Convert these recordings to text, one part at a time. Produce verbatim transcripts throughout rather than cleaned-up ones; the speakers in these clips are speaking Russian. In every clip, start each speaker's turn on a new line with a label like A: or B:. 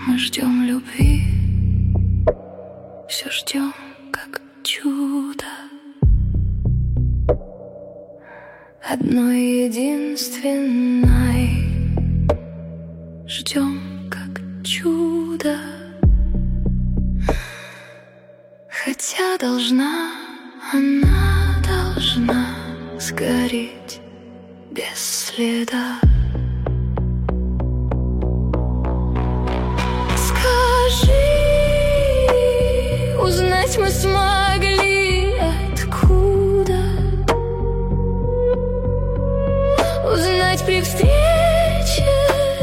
A: мы ждем любви, все ждем, как чудо, одной единственной. Ждем, как чудо, хотя должна, она должна сгореть без следа. Узнать мы смогли, откуда. Узнать при встрече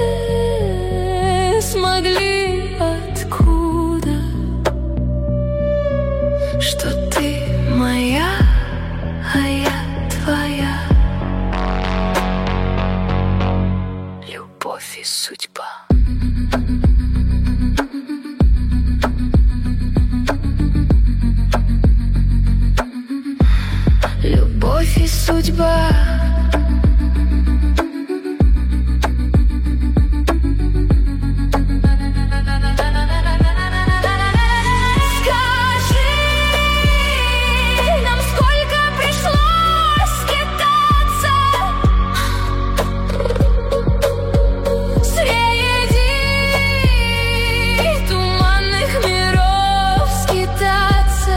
A: смогли, откуда. Что ты моя, а я твоя. Любовь и судьба. Любовь и судьба. Скажи нам, сколько пришлось скитаться среди туманных миров, скитаться.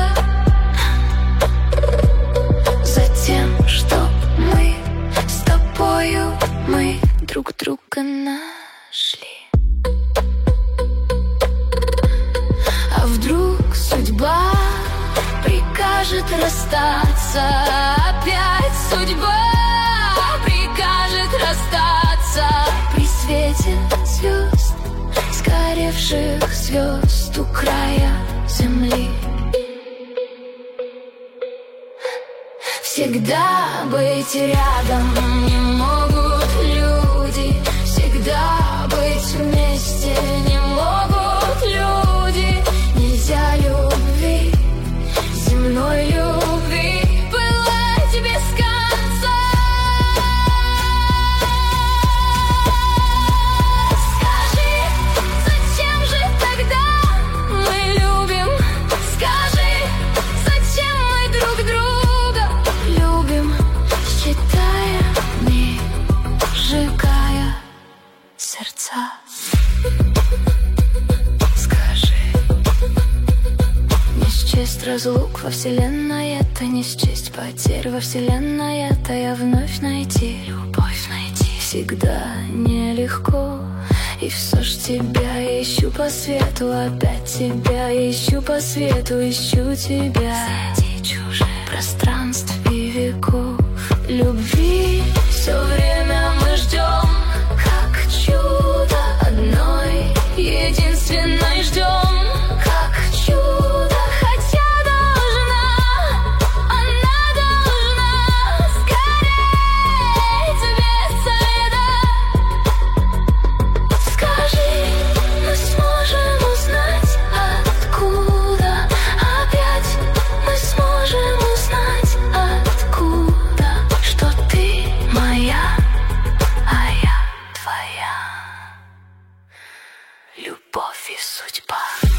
A: Мы друг друга нашли. А вдруг судьба прикажет расстаться? Опять судьба прикажет расстаться при свете звезд, сгоревших звезд у края земли. Всегда быть рядом не могут люди, всегда быть вместе не могут люди. Нельзя любви, земной любви, пылать без конца. Скажи, зачем же тогда мы любим? Скажи, зачем мы друг друга любим, считая дни, сжигая сердца. Скажи, не счесть разлук во вселенной, это не счесть потерь во вселенной, это я вновь найти, любовь найти всегда нелегко. И все ж тебя ищу по свету, опять тебя ищу по свету, ищу тебя среди чужих пространств и веков. Любви все время мы ждем, как чудо, одной единственной ждем, как чудо. Хотя должна, она должна сгореть без следа. Скажи, мы сможем узнать, откуда. Опять мы сможем узнать, откуда. Что ты моя, а я твоя. Любовь и судьба.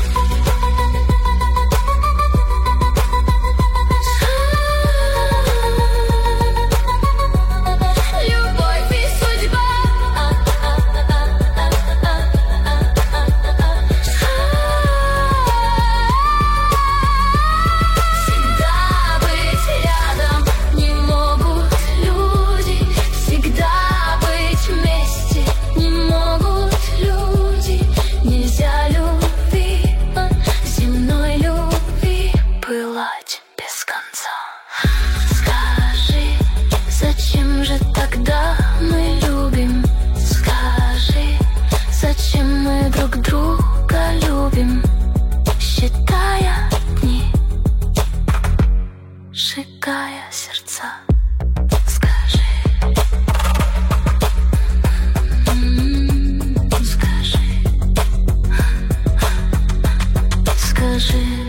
A: Любовь и судьба. Всегда быть рядом не могут люди, всегда быть вместе не могут люди. Нельзя любви, земной любви, пылать без конца. Скажи, зачем же тогда мы любим? Скажи, зачем мы друг друга любим, считая дни, сжигая сердца. Скажи, м-м, скажи, скажи.